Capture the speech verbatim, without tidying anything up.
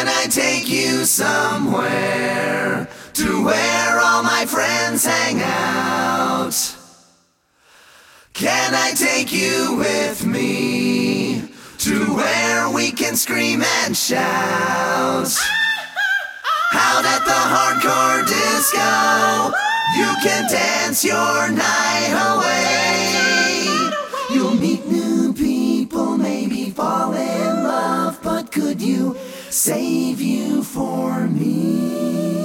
Can I take you somewhere to where all my friends hang out? Can I take you with me to where we can scream and shout? Out at the hardcore disco, you can dance your night away. You'll meet new people, maybe fall in love, but could you save you for me?